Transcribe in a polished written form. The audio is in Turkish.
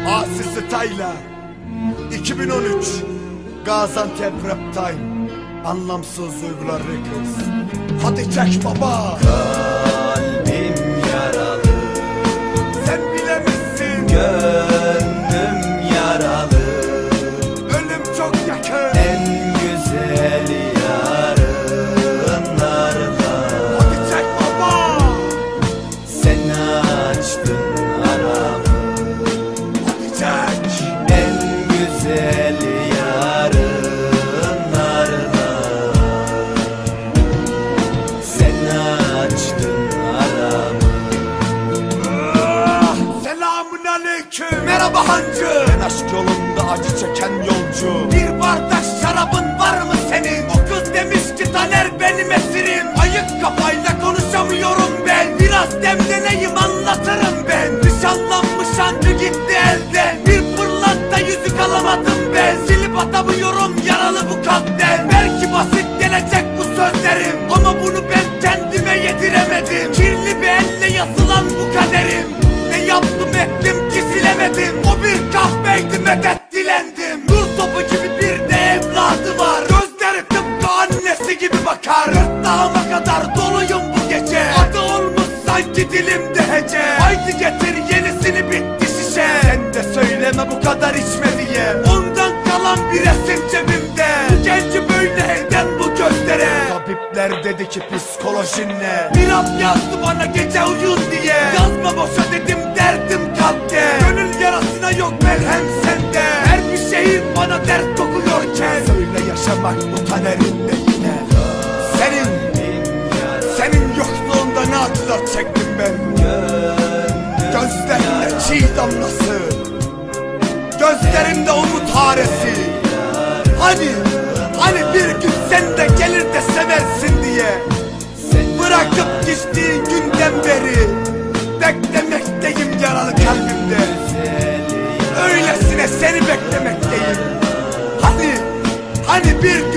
Asi Style'a 2013 Gaziantep Rap Time. Anlamsız duygular Records. Hadi çek baba. Kalbim yaralı, Sen bilemezsin. gönlüm yaralı. Ölüm çok yakın. En güzel yarınlarda Hadi çek baba. sen açtın aramı. Hadi çek. En güzel yarınlarda sen açtın aramı. Selamun aleyküm. Merhaba hancı. Ben aşk yolunda acı çeken yolcu. Bir bardak şarabın var mı senin? O kız demiş ki Taner benim esirim. Ayık kafayla konuşamıyorum ben. Biraz demleneyim anlatırım ben. Nişanlanmış hancı gitti elden. Bir fırlatta yüzük alamadım ben. Silip atamıyorum yaralı bu kalpten. Belki basit gelecek bu sözlerim, ama bunu ben kendime yediremedim. Kirli bir elle yazılan bu kaderim. Ne yaptım ettim ki silemedim. O bir kahveydi medet dilendim. Nur topu gibi bir de evladı var. Gözleri tıpkı annesi gibi bakar. Gırtlağıma kadar doluyum bu gece. Adı olmuş sanki dilimde hece. Haydi getir yenisini bitti şişe. Sen de söyleme bu kadar içme diye. Ondan kalan bir resim cebimde. Bu genci böyle eden bu gözlere. Tabipler dedi ki psikolojin ne? Bir hap yazdı bana gece uyun diye. Yazma boşa dedim derdim kalpte. Gönül yarasına yok merhem sende. Her bir şehir bana dert dokuyorken. Söyle yaşamak bu kaderinde yine. Senin yokluğunda ne acılar çektim ben. Gözlerinde çiğ damlası, gözlerimde umut haresi. Hani bir gün sen de gelir de seversin diye. Bırakıp gittiğin günden beri beklemekteyim yaralı kalbimde. Öylesine seni beklemekteyim. Hani bir